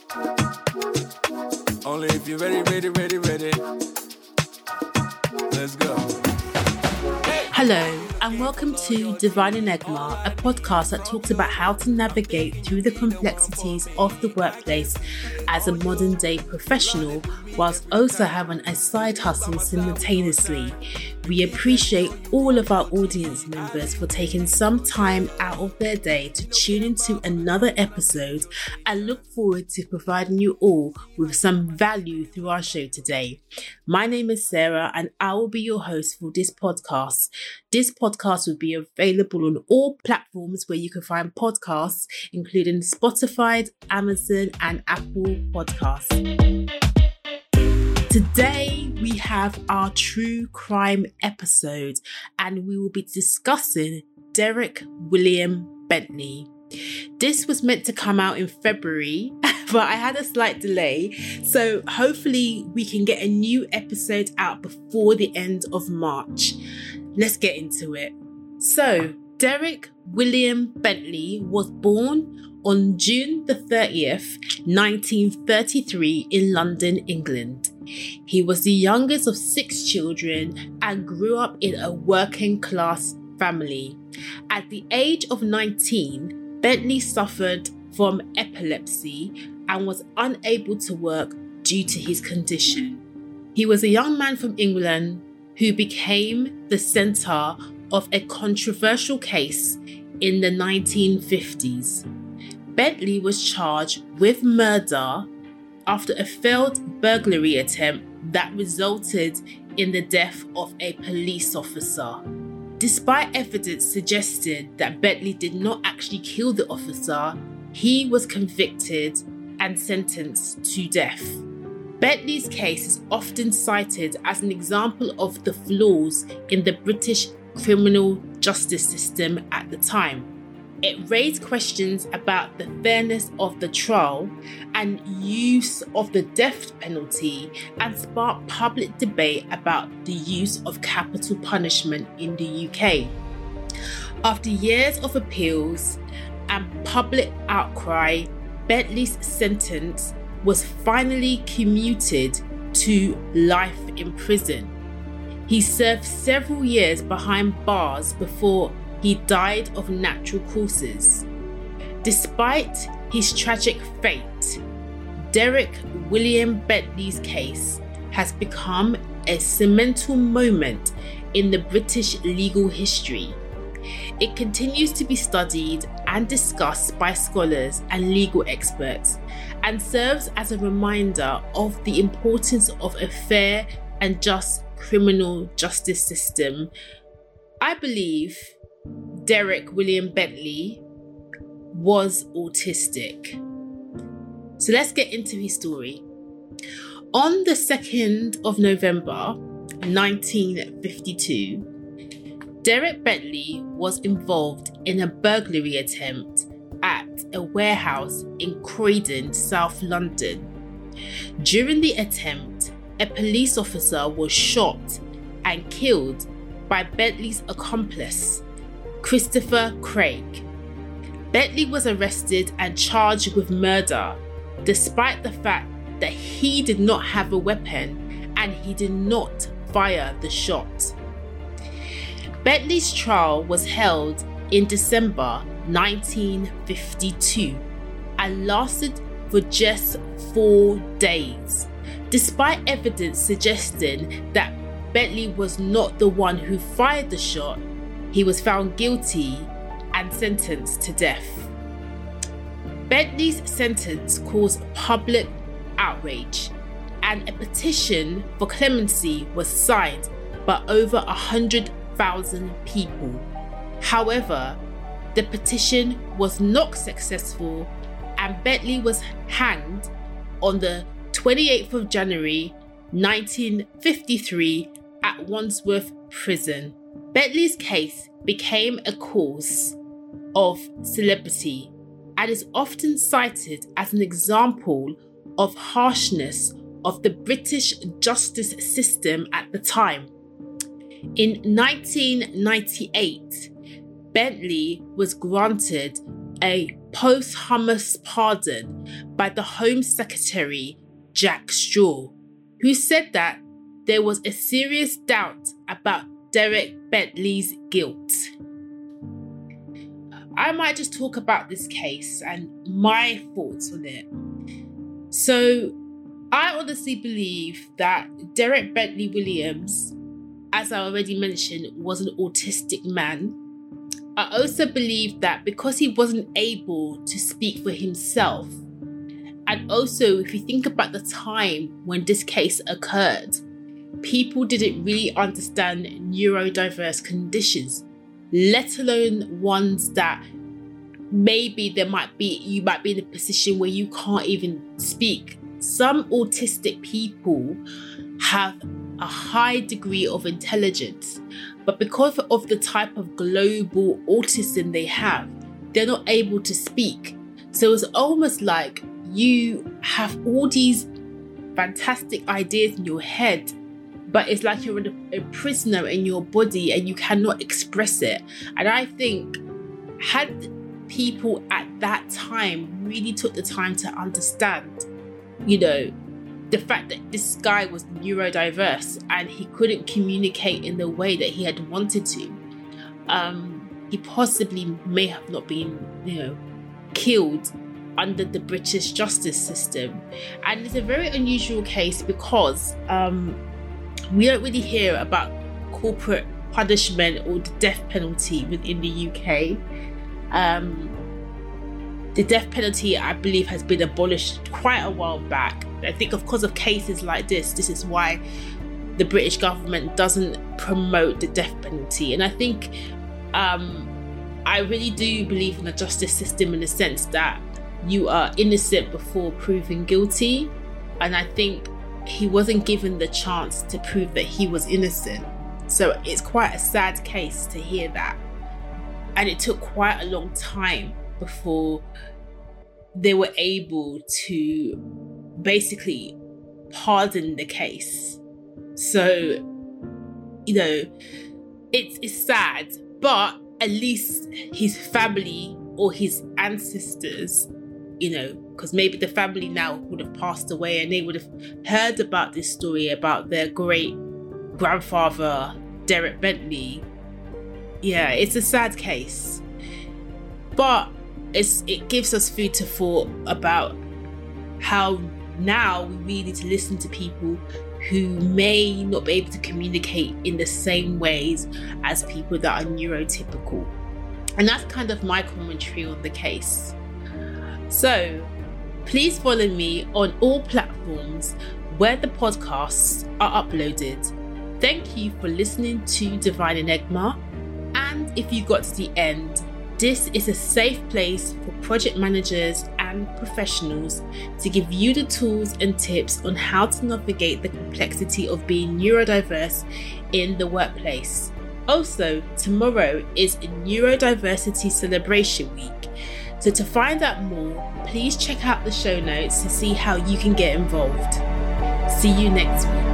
Only if you're ready. Let's go. Hello, and welcome to Divine Enigma, a podcast that talks about how to navigate through the complexities of the workplace as a modern day professional, whilst also having a side hustle simultaneously. We appreciate all of our audience members for taking some time out of their day to tune into another episode, and look forward to providing you all with some value through our show today. My name is Sarah, and I will be your host for this podcast. This podcast will be available on all platforms where you can find podcasts, including Spotify, Amazon, and Apple Podcasts. Today, we have our true crime episode, and we will be discussing Derek William Bentley. This was meant to come out in February, but I had a slight delay, so hopefully we can get a new episode out before the end of March. Let's get into it. So, Derek William Bentley was born on June the 30th, 1933 in London, England. He was the youngest of 6 children and grew up in a working class family. At the age of 19, Bentley suffered from epilepsy and was unable to work due to his condition. He was a young man from England who became the centre of a controversial case in the 1950s. Bentley was charged with murder after a failed burglary attempt that resulted in the death of a police officer. Despite evidence suggesting that Bentley did not actually kill the officer, he was convicted and sentenced to death. Bentley's case is often cited as an example of the flaws in the British criminal justice system at the time. It raised questions about the fairness of the trial and use of the death penalty, and sparked public debate about the use of capital punishment in the UK. After years of appeals and public outcry, Bentley's sentence was finally commuted to life in prison. He served several years behind bars before he died of natural causes. Despite his tragic fate, Derek William Bentley's case has become a seminal moment in the British legal history. It continues to be studied and discussed by scholars and legal experts, and serves as a reminder of the importance of a fair and just criminal justice system. I believe Derek William Bentley was autistic. So let's get into his story. On the 2nd of November 1952, Derek Bentley was involved in a burglary attempt at a warehouse in Croydon, South London. During the attempt, a police officer was shot and killed by Bentley's accomplice, Christopher Craig. Bentley was arrested and charged with murder, despite the fact that he did not have a weapon and he did not fire the shot. Bentley's trial was held in December 1952 and lasted for just 4 days. Despite evidence suggesting that Bentley was not the one who fired the shot, he was found guilty and sentenced to death. Bentley's sentence caused public outrage, and a petition for clemency was signed by over 100,000 people. However, the petition was not successful, and Bentley was hanged on the 28th of January 1953 at Wandsworth Prison. Bentley's case became a cause of celebrity and is often cited as an example of harshness of the British justice system at the time. In 1998, Bentley was granted a posthumous pardon by the Home Secretary, Jack Straw, who said that there was a serious doubt about Derek Bentley's guilt. I might just talk about this case and my thoughts on it. So, I honestly believe that Derek Bentley Williams, as I already mentioned, was an autistic man. I also believe that because he wasn't able to speak for himself, and also if you think about the time when this case occurred, people didn't really understand neurodiverse conditions, let alone ones that maybe you might be in a position where you can't even speak. Some autistic people have a high degree of intelligence, but because of the type of global autism they have, they're not able to speak. So it's almost like you have all these fantastic ideas in your head, but it's like you're a prisoner in your body and you cannot express it. And I think had people at that time really took the time to understand, the fact that this guy was neurodiverse and he couldn't communicate in the way that he had wanted to, he possibly may have not been, killed under the British justice system. And it's a very unusual case because we don't really hear about corporate punishment or the death penalty within the UK. The death penalty, I believe, has been abolished quite a while back. I think because of cases like this is why the British government doesn't promote the death penalty. And I think I really do believe in the justice system in the sense that you are innocent before proven guilty. And I think he wasn't given the chance to prove that he was innocent. So it's quite a sad case to hear that. And it took quite a long time before they were able to basically pardon the case. So, it's sad, but at least his family or his ancestors, because maybe the family now would have passed away and they would have heard about this story about their great grandfather, Derek Bentley. Yeah, it's a sad case, but it gives us food to thought about how now we really need to listen to people who may not be able to communicate in the same ways as people that are neurotypical. And that's kind of my commentary on the case. So please follow me on all platforms where the podcasts are uploaded. Thank you for listening to Divine Enigma. And if you got to the end, this is a safe place for project managers and professionals to give you the tools and tips on how to navigate the complexity of being neurodiverse in the workplace. Also, tomorrow is a Neurodiversity Celebration Week. So to find out more, please check out the show notes to see how you can get involved. See you next week.